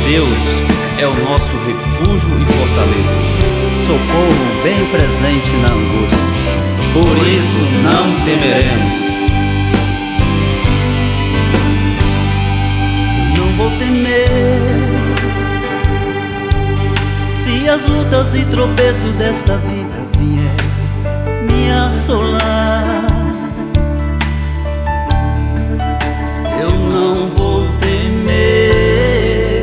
Deus é o nosso refúgio e fortaleza, socorro bem presente na angústia. por isso não temeremos. Eu não vou temer se as lutas e tropeços desta vida vier me assolar. Eu não vou temer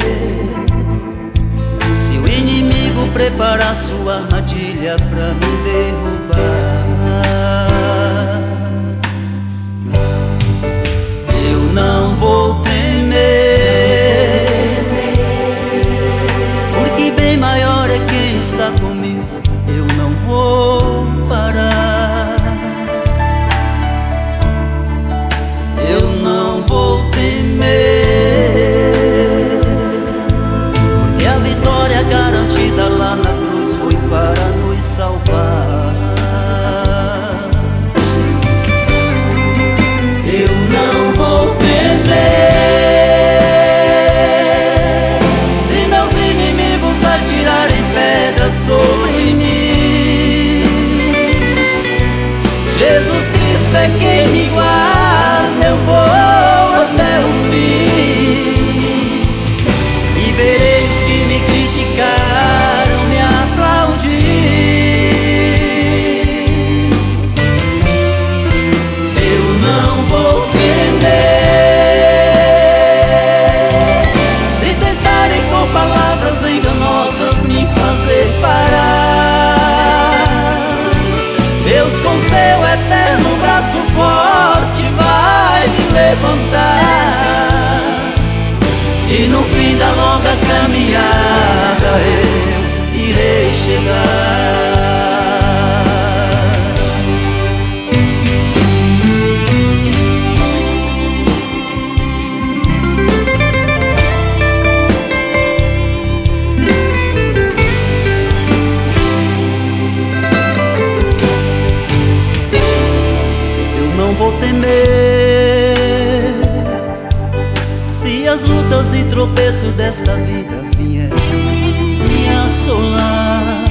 se o inimigo preparar sua armadilha pra me derrubar. Eu não vou temer, porque bem maior é quem está comigo. Eu não vou parar. Eu não vou temer, porque a vitória garantida lá na cruz foi para nos salvar. Eu não vou temer se meus inimigos atirarem pedras sobre mim. Jesus Cristo é quem me guarda, eu vou até o fim. E verei os que me criticaram me aplaudir. Eu não vou temer se tentarem com palavras enganosas me fazer parar. Deus com seu eterno braço forte vai me levantar, e no fim da longa caminhada eu irei chegar. Não vou temer se as lutas e tropeços desta vida vier me assolar.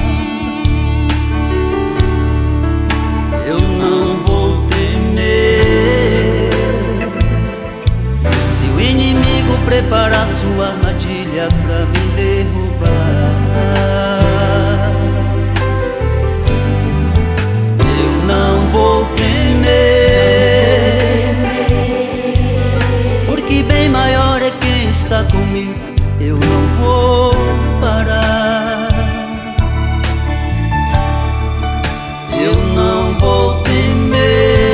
Eu não vou temer se o inimigo preparar sua armadilha pra me derrubar. Eu não vou temer, porque bem maior é quem está comigo. Eu não vou parar. Eu não vou temer,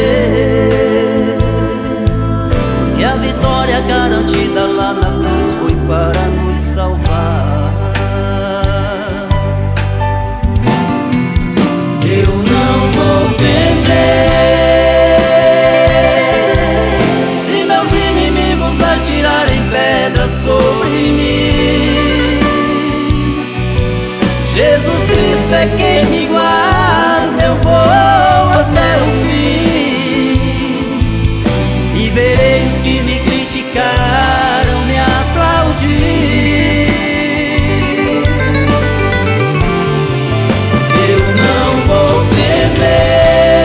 porque a vitória garantida lá na cruz foi para nos salvar. Eu não vou temer se meus inimigos atirarem pedras sobre mim. Jesus Cristo é quem me guarda, eu vou até o fim. E verei os que me criticaram me aplaudir. Eu não vou temer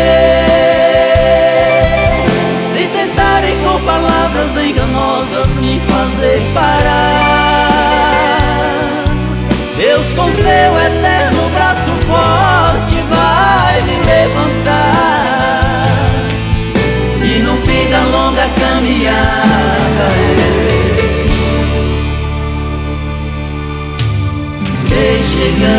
se tentarem com palavras enganosas me fazer parar. Deus com seu eterno braço forte vai me levantar, e no fim da longa caminhada eu irei chegar.